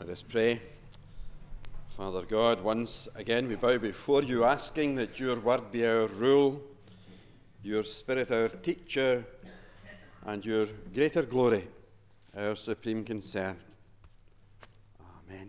Let us pray. Father God, once again we bow before you, asking that your word be our rule, your Spirit our teacher, and your greater glory our supreme concern. Amen.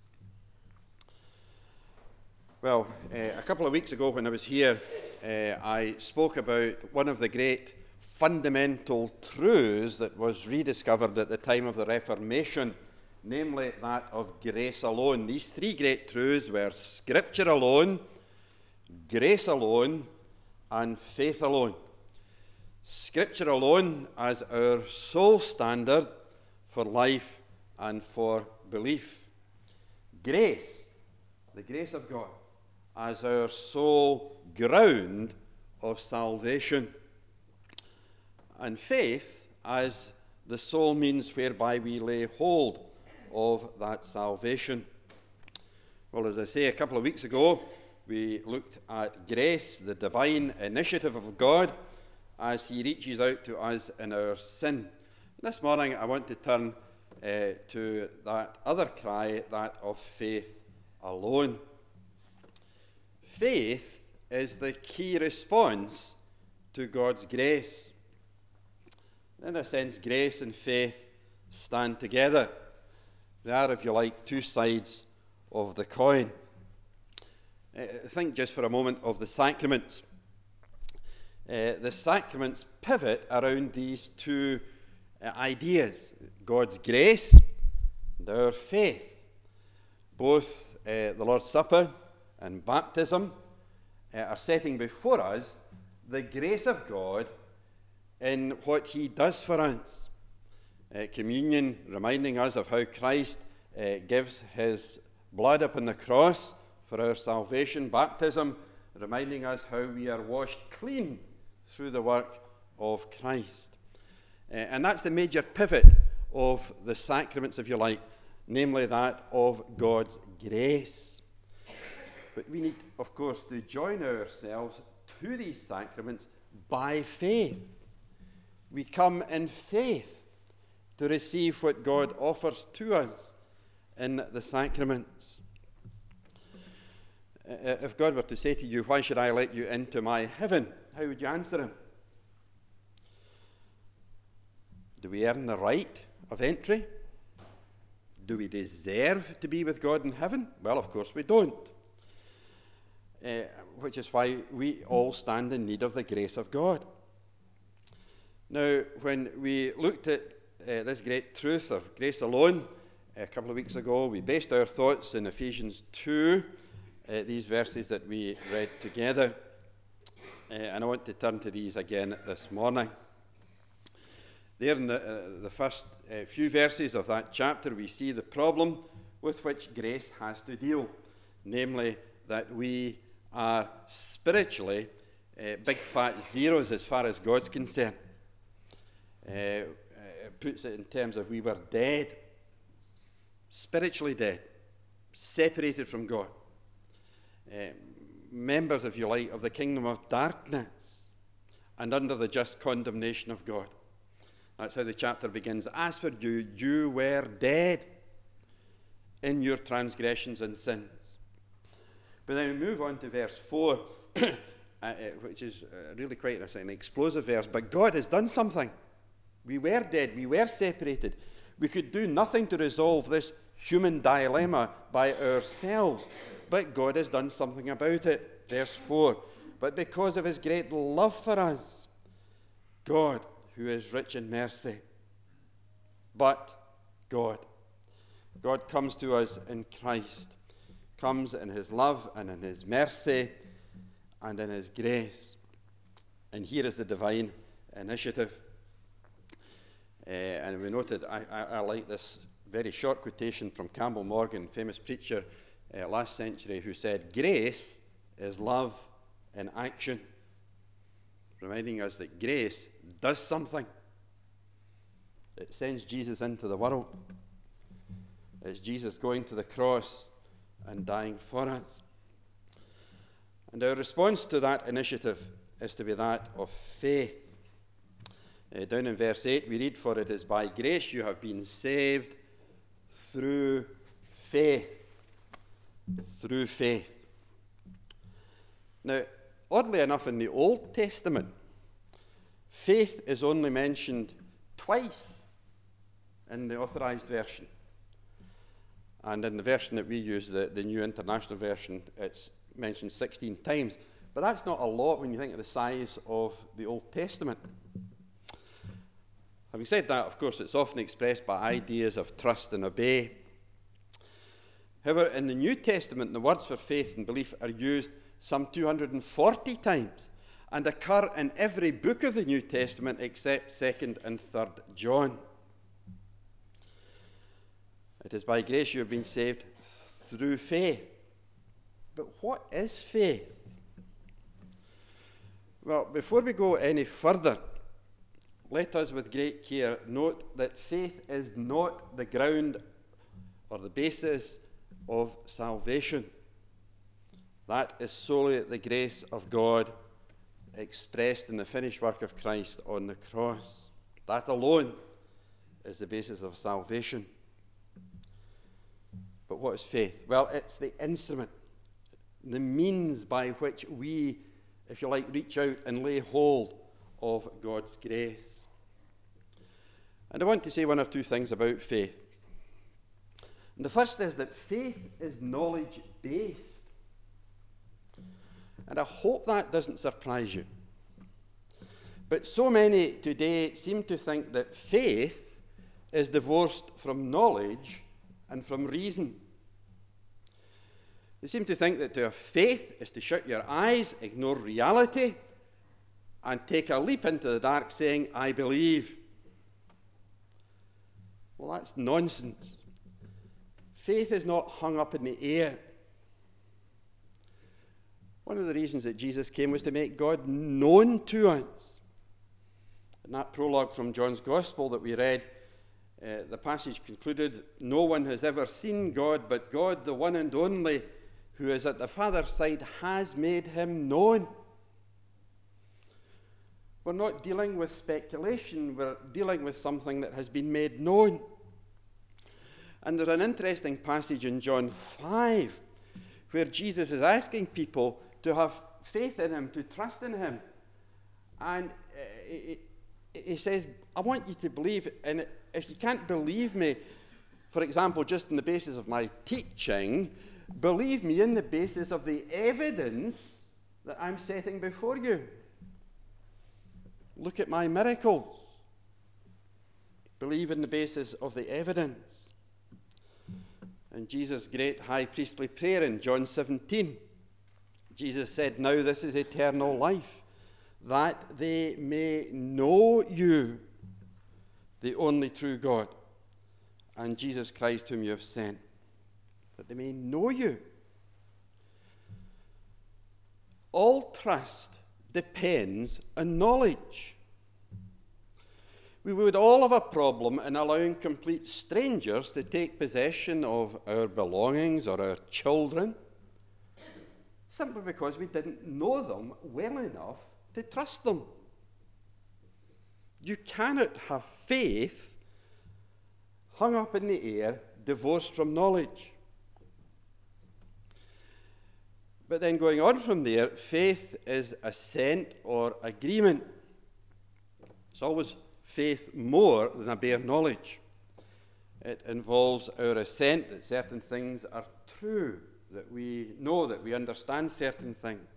Well, a couple of weeks ago when I was here, I spoke about one of the great fundamental truths that was rediscovered at the time of the Reformation, namely that of grace alone. These three great truths were Scripture alone, grace alone, and faith alone. Scripture alone as our sole standard for life and for belief. Grace, the grace of God, as our sole ground of salvation. And faith as the sole means whereby we lay hold of that salvation. Well, as I say, a couple of weeks ago, we looked at grace, the divine initiative of God, as he reaches out to us in our sin. This morning, I want to turn to that other cry, that of faith alone. Faith is the key response to God's grace. In a sense, grace and faith stand together. They are, if you like, two sides of the coin. Think just for a moment of the sacraments. The sacraments pivot around these two ideas, God's grace and our faith. Both the Lord's Supper and baptism are setting before us the grace of God in what he does for us. Communion reminding us of how Christ gives his blood upon the cross for our salvation. Baptism reminding us how we are washed clean through the work of Christ. And that's the major pivot of the sacraments, if you like, namely that of God's grace. But we need, of course, to join ourselves to these sacraments by faith. We come in faith to receive what God offers to us in the sacraments. If God were to say to you, "Why should I let you into my heaven?" how would you answer him? Do we earn the right of entry? Do we deserve to be with God in heaven? Well, of course we don't. Which is why we all stand in need of the grace of God. Now, when we looked at this great truth of grace alone a couple of weeks ago, we based our thoughts in Ephesians 2, these verses that we read together. And I want to turn to these again this morning. There in the first few verses of that chapter, we see the problem with which grace has to deal, namely that we are spiritually big fat zeros as far as God's concerned. It puts it in terms of we were dead, spiritually dead, separated from God, members, if you like, of the kingdom of darkness and under the just condemnation of God. That's how the chapter begins. As for you, you were dead in your transgressions and sins. But then we move on to verse 4, which is really quite an explosive verse. But God has done something. We were dead. We were separated. We could do nothing to resolve this human dilemma by ourselves. But God has done something about it. Verse 4. But because of his great love for us, God, who is rich in mercy, but God comes to us in Christ, comes in his love and in his mercy and in his grace. And here is the divine initiative. And we noted, I like this very short quotation from Campbell Morgan, famous preacher last century, who said, "Grace is love in action," reminding us that grace does something. It sends Jesus into the world. It's Jesus going to the cross and dying for us. And our response to that initiative is to be that of faith. Down in verse 8 we read, "For it is by grace you have been saved through faith. Through faith. Now, oddly enough, in the Old Testament, faith is only mentioned twice in the Authorized Version. And in the version that we use, the New International Version, it's mentioned 16 times. But that's not a lot when you think of the size of the Old Testament. Having said that, of course, it's often expressed by ideas of trust and obey. However, in the New Testament, the words for faith and belief are used some 240 times and occur in every book of the New Testament except 2nd and 3rd John. It is by grace you have been saved through faith. But what is faith? Well, before we go any further, let us with great care note that faith is not the ground or the basis of salvation. That is solely the grace of God expressed in the finished work of Christ on the cross. That alone is the basis of salvation. But what is faith? Well, it's the instrument, the means by which we, if you like, reach out and lay hold of God's grace. And I want to say one or two things about faith. And the first is that faith is knowledge-based. And I hope that doesn't surprise you. But so many today seem to think that faith is divorced from knowledge and from reason. They seem to think that to have faith is to shut your eyes, ignore reality, and take a leap into the dark saying, I believe. Well, that's nonsense. Faith is not hung up in the air. One of the reasons that Jesus came was to make God known to us. In that prologue from John's Gospel that we read, the passage concluded, no one has ever seen God, but God, the one and only, who is at the Father's side, has made him known. We're not dealing with speculation, we're dealing with something that has been made known. And there's an interesting passage in John 5 where Jesus is asking people to have faith in him, to trust in him. And he says, I want you to believe, and if you can't believe me, for example, just on the basis of my teaching, believe me in the basis of the evidence that I'm setting before you. Look at my miracles. Believe in the basis of the evidence. In Jesus' great high priestly prayer in John 17, Jesus said, now this is eternal life, that they may know you, the only true God, and Jesus Christ whom you have sent. That they may know you. All trust depends on knowledge. We would all have a problem in allowing complete strangers to take possession of our belongings or our children, simply because we didn't know them well enough to trust them. You cannot have faith hung up in the air, divorced from knowledge. But then going on from there, faith is assent or agreement. It's always faith more than a bare knowledge. It involves our assent that certain things are true, that we know, that we understand certain things.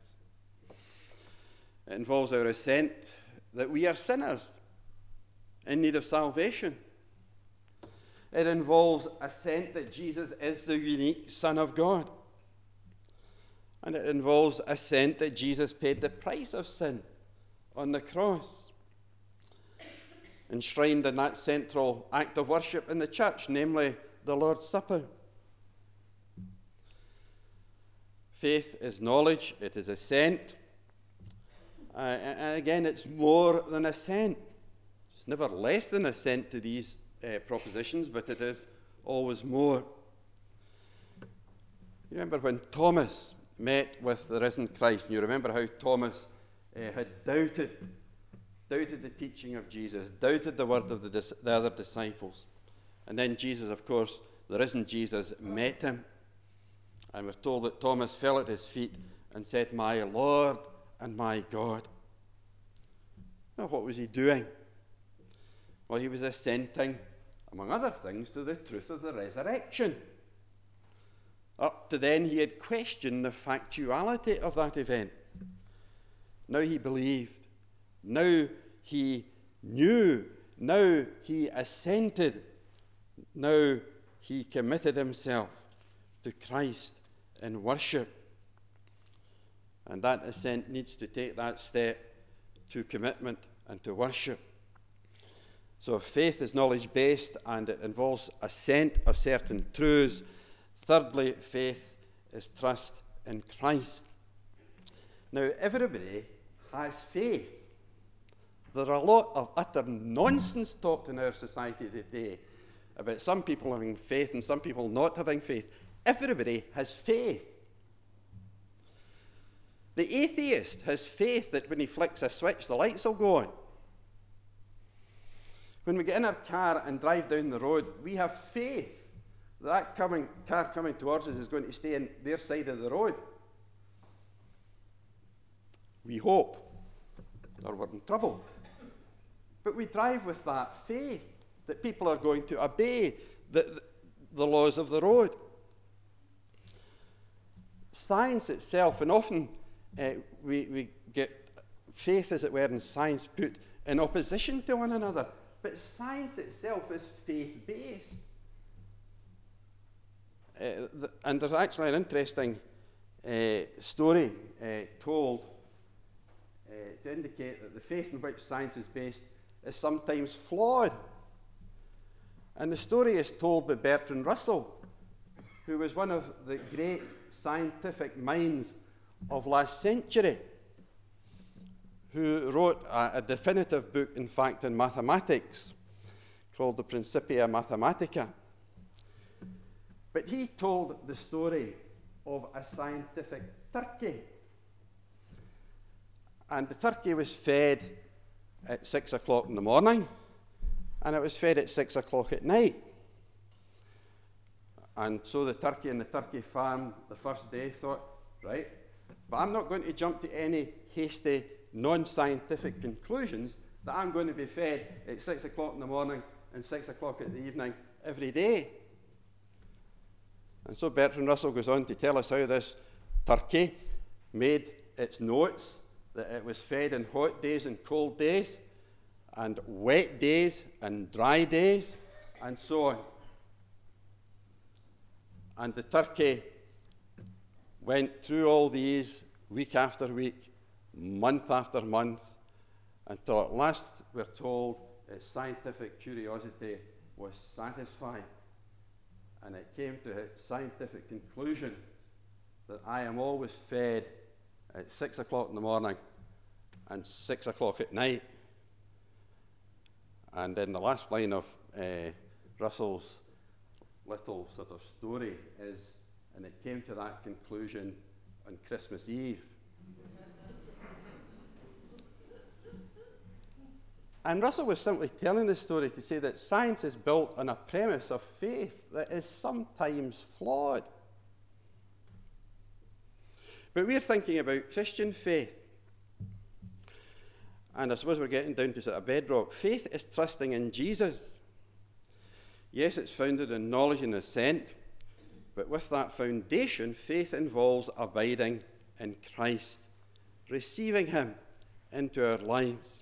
It involves our assent that we are sinners in need of salvation. It involves assent that Jesus is the unique Son of God. And it involves assent that Jesus paid the price of sin on the cross, enshrined in that central act of worship in the church, namely the Lord's Supper. Faith is knowledge, it is assent, and again, it's more than assent. It's never less than assent to these propositions, but it is always more. You remember when Thomas met with the risen Christ, and you remember how Thomas had doubted the teaching of Jesus, doubted the word of the other disciples. And then Jesus, of course, the risen Jesus met him. And we're told that Thomas fell at his feet and said, "My Lord and my God." Now, what was he doing? Well, he was assenting, among other things, to the truth of the resurrection. Up to then, he had questioned the factuality of that event. Now he believed. Now he knew. Now he assented. Now he committed himself to Christ in worship. And that assent needs to take that step to commitment and to worship. So faith is knowledge-based, and it involves assent of certain truths. Thirdly, faith is trust in Christ. Now, everybody has faith. There are a lot of utter nonsense talked in our society today about some people having faith and some people not having faith. Everybody has faith. The atheist has faith that when he flicks a switch, the lights will go on. When we get in our car and drive down the road, we have faith that car coming towards us is going to stay on their side of the road. We hope, or we're in trouble. But we drive with that faith that people are going to obey the laws of the road. Science itself, and often we get faith, as it were, and science put in opposition to one another. But science itself is faith-based. And there's actually an interesting story told to indicate that the faith in which science is based is sometimes flawed. And the story is told by Bertrand Russell, who was one of the great scientific minds of last century, who wrote a definitive book, in fact, in mathematics called the Principia Mathematica. But he told the story of a scientific turkey. And the turkey was fed at 6 o'clock in the morning, and it was fed at 6 o'clock at night. And so the turkey in the turkey farm the first day thought, right, but I'm not going to jump to any hasty, non-scientific conclusions that I'm going to be fed at 6 o'clock in the morning and 6 o'clock at the evening every day. And so Bertrand Russell goes on to tell us how this turkey made its notes, that it was fed in hot days and cold days, and wet days and dry days, and so on. And the turkey went through all these week after week, month after month, until at last we're told its scientific curiosity was satisfied. And it came to its scientific conclusion that I am always fed at 6 o'clock in the morning and 6 o'clock at night. And then the last line of Russell's little sort of story is, and it came to that conclusion on Christmas Eve. And Russell was simply telling this story to say that science is built on a premise of faith that is sometimes flawed. But we're thinking about Christian faith. And I suppose we're getting down to sort of bedrock. Faith is trusting in Jesus. Yes, it's founded in knowledge and assent, but with that foundation, faith involves abiding in Christ, receiving him into our lives.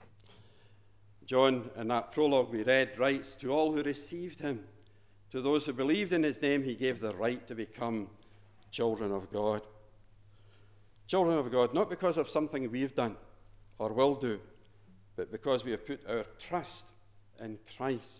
John, in that prologue we read, writes, "To all who received him, to those who believed in his name, he gave the right to become children of God." Children of God, not because of something we've done or will do, but because we have put our trust in Christ.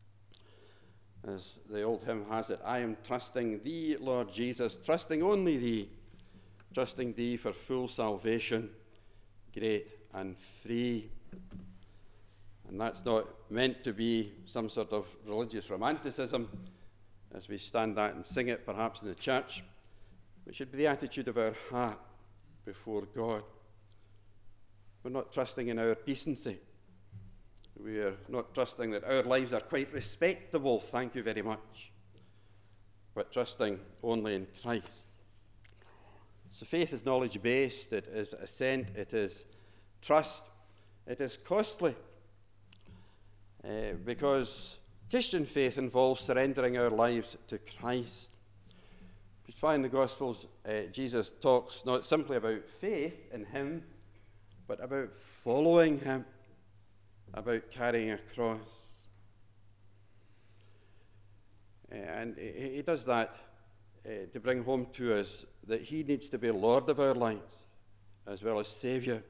As the old hymn has it, "I am trusting thee, Lord Jesus, trusting only thee, trusting thee for full salvation, great and free." And that's not meant to be some sort of religious romanticism, as we stand that and sing it perhaps in the church. It should be the attitude of our heart before God. We're not trusting in our decency. We are not trusting that our lives are quite respectable, thank you very much. but trusting only in Christ. So faith is knowledge-based, it is assent, it is trust, it is costly. Because Christian faith involves surrendering our lives to Christ. Which is why in the Gospels Jesus talks not simply about faith in him, but about following him, about carrying a cross. And he does that to bring home to us that he needs to be Lord of our lives as well as Saviour.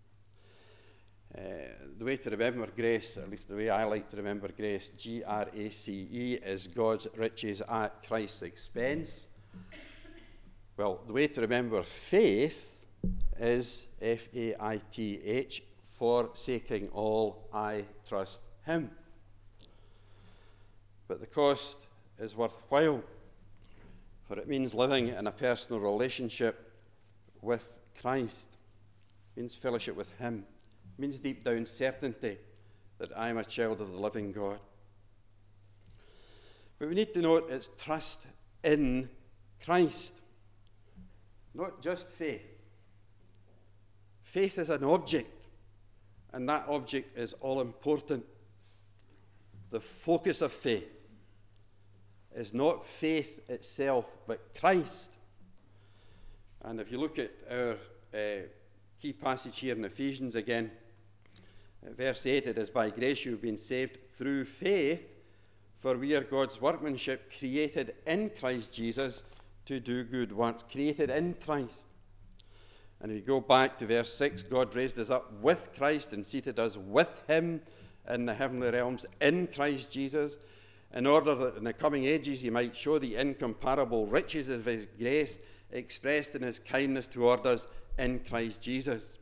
The way to remember grace, at least the way I like to remember grace, GRACE, is God's riches at Christ's expense. Well, the way to remember faith is FAITH, forsaking all, I trust him. But the cost is worthwhile, for it means living in a personal relationship with Christ. It means fellowship with him. It means deep down certainty that I am a child of the living God. But we need to note it's trust in Christ, not just faith. Faith is an object, and that object is all important. The focus of faith is not faith itself, but Christ. And if you look at our key passage here in Ephesians again, verse 8, it is by grace you've been saved through faith, for we are God's workmanship, created in Christ Jesus to do good works. Created in Christ. And if you go back to verse 6, God raised us up with Christ and seated us with him in the heavenly realms in Christ Jesus, in order that in the coming ages he might show the incomparable riches of his grace expressed in his kindness toward us in Christ Jesus.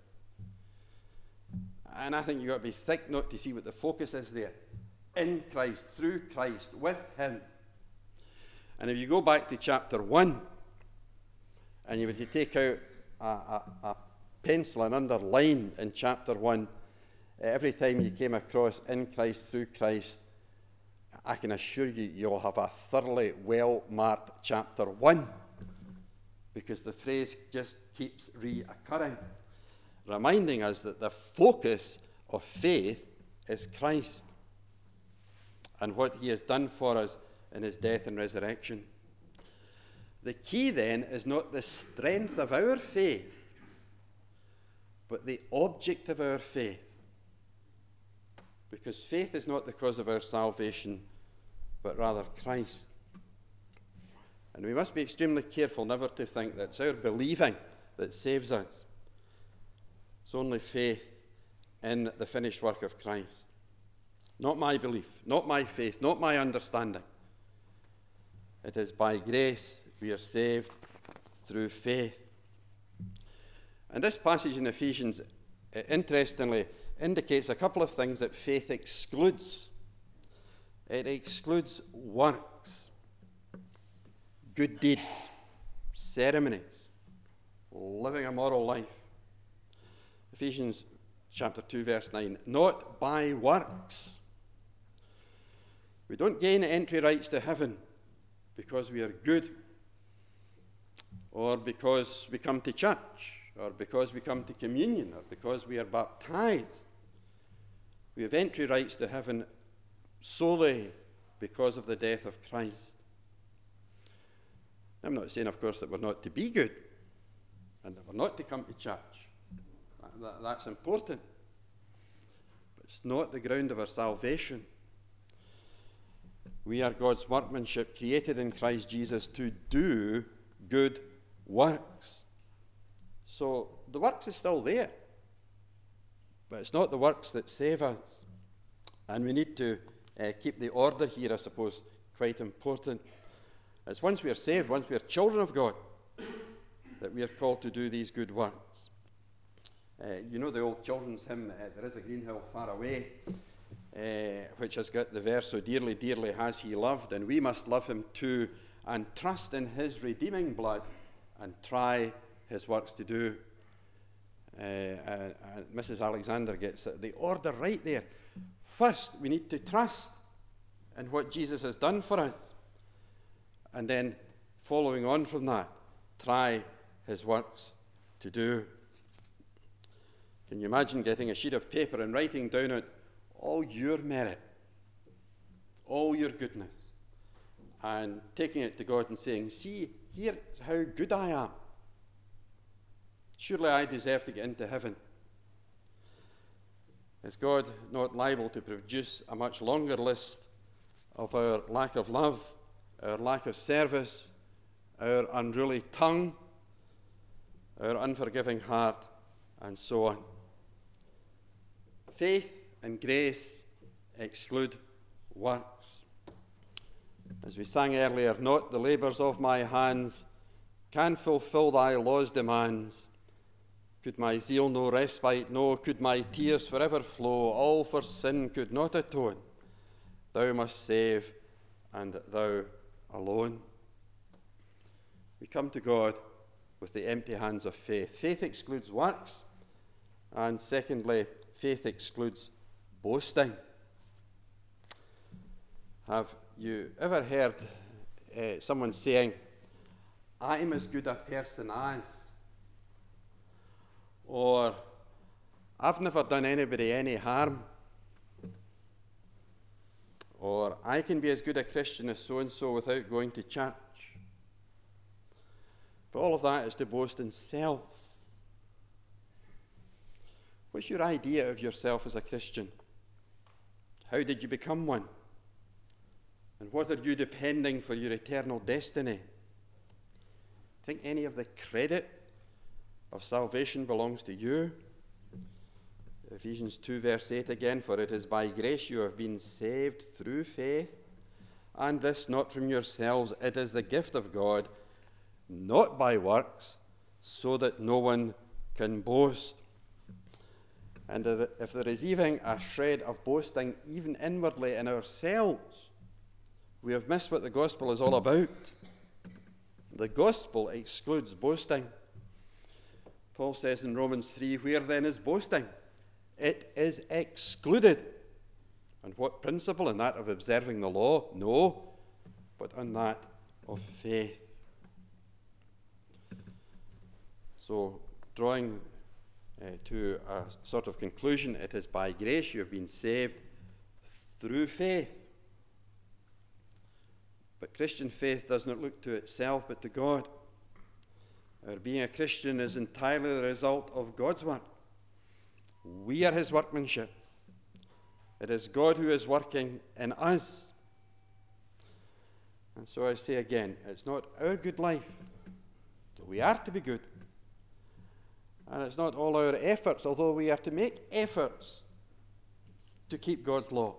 And I think you've got to be thick not to see what the focus is there. In Christ, through Christ, with him. And if you go back to chapter 1, and you were to take out a pencil and underline in chapter 1, every time you came across in Christ, through Christ, I can assure you, you'll have a thoroughly well-marked chapter 1, because the phrase just keeps reoccurring, reminding us that the focus of faith is Christ and what he has done for us in his death and resurrection. The key then is not the strength of our faith, but the object of our faith. Because faith is not the cause of our salvation, but rather Christ. And we must be extremely careful never to think that it's our believing that saves us. It's only faith in the finished work of Christ. Not my belief, not my faith, not my understanding. It is by grace we are saved through faith. And this passage in Ephesians, interestingly, indicates a couple of things that faith excludes. It excludes works, good deeds, ceremonies, living a moral life. Ephesians chapter 2, verse 9, not by works. We don't gain entry rights to heaven because we are good, or because we come to church, or because we come to communion, or because we are baptized. We have entry rights to heaven solely because of the death of Christ. I'm not saying, of course, that we're not to be good and that we're not to come to church. That's important. But it's not the ground of our salvation. We are God's workmanship, created in Christ Jesus to do good works. So the works is still there, but it's not the works that save us. And we need to keep the order here, I suppose, quite important. It's once we are saved, once we are children of God, that we are called to do these good works. You know the old children's hymn, There is a Green Hill Far Away, which has got the verse, so dearly, dearly has he loved, and we must love him too, and trust in his redeeming blood, and try his works to do. Mrs. Alexander gets the order right there. First, we need to trust in what Jesus has done for us. And then following on from that, try his works to do. Can you imagine getting a sheet of paper and writing down it all your merit, all your goodness, and taking it to God and saying, see, here's how good I am. Surely I deserve to get into heaven. Is God not liable to produce a much longer list of our lack of love, our lack of service, our unruly tongue, our unforgiving heart, and so on? Faith and grace exclude works. As we sang earlier, not the labours of my hands can fulfil thy law's demands. Could my zeal no respite know, could my tears forever flow, all for sin could not atone. Thou must save, and thou alone. We come to God with the empty hands of faith. Faith excludes works, and secondly, faith excludes boasting. Have you ever heard someone saying, I'm as good a person as? Or, I've never done anybody any harm? Or, I can be as good a Christian as so-and-so without going to church. But all of that is to boast in self. What's your idea of yourself as a Christian? How did you become one? And what are you depending for your eternal destiny? Think any of the credit of salvation belongs to you? Ephesians 2 verse 8 again, for it is by grace you have been saved through faith, and this not from yourselves, it is the gift of God, not by works, so that no one can boast. And if there is even a shred of boasting, even inwardly in ourselves, we have missed what the gospel is all about. The gospel excludes boasting. Paul says in Romans 3, where then is boasting? It is excluded. On what principle? In that of observing the law? No, but on that of faith. So, drawing to a sort of conclusion, it is by grace you have been saved through faith. But Christian faith does not look to itself, but to God. Our being a Christian is entirely the result of God's work. We are his workmanship. It is God who is working in us. And so I say again, it's not our good life, though we are to be good. And it's not all our efforts, although we are to make efforts to keep God's law.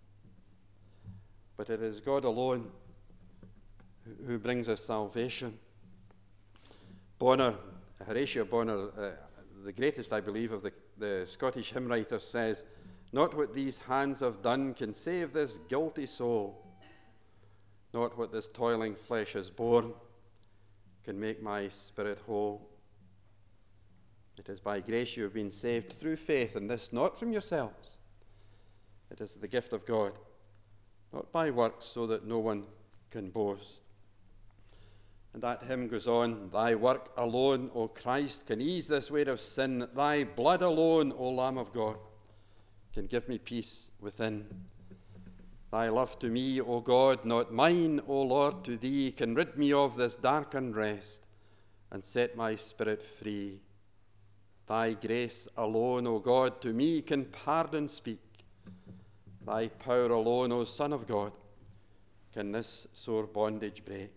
But it is God alone who brings us salvation. Bonner, Horatio Bonner, the greatest, I believe, of the Scottish hymn writers, says, not what these hands have done can save this guilty soul. Not what this toiling flesh has borne can make my spirit whole. It is by grace you have been saved through faith, and this not from yourselves. It is the gift of God, not by works, so that no one can boast. And that hymn goes on, thy work alone, O Christ, can ease this weight of sin. Thy blood alone, O Lamb of God, can give me peace within. Thy love to me, O God, not mine, O Lord, to thee, can rid me of this dark unrest and set my spirit free. Thy grace alone, O God, to me can pardon speak. Thy power alone, O Son of God, can this sore bondage break.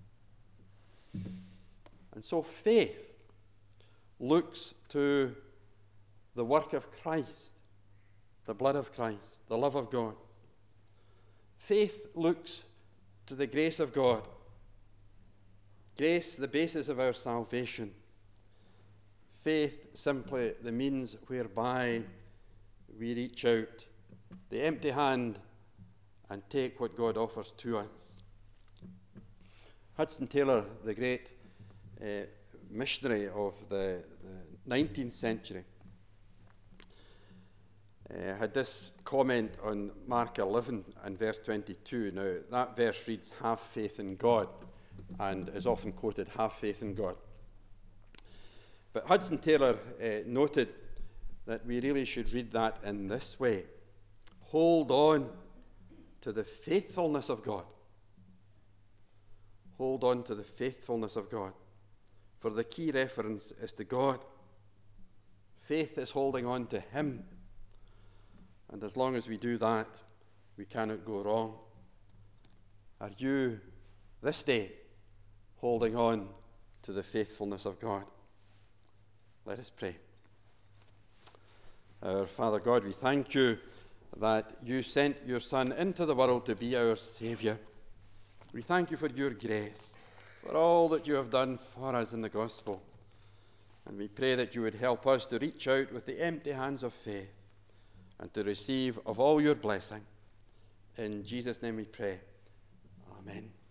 And so faith looks to the work of Christ, the blood of Christ, the love of God. Faith looks to the grace of God. Grace, the basis of our salvation. Faith, simply the means whereby we reach out the empty hand and take what God offers to us. Hudson Taylor, the great missionary of the 19th century, had this comment on Mark 11 and verse 22. Now, that verse reads, have faith in God. and is often quoted, have faith in God. But Hudson Taylor noted that we really should read that in this way. Hold on to the faithfulness of God. Hold on to the faithfulness of God. For the key reference is to God. Faith is holding on to Him. And as long as we do that, we cannot go wrong. Are you, this day, holding on to the faithfulness of God? Let us pray. Our Father God, we thank you that you sent your Son into the world to be our Saviour. We thank you for your grace, for all that you have done for us in the gospel. And we pray that you would help us to reach out with the empty hands of faith and to receive of all your blessing. In Jesus' name we pray. Amen.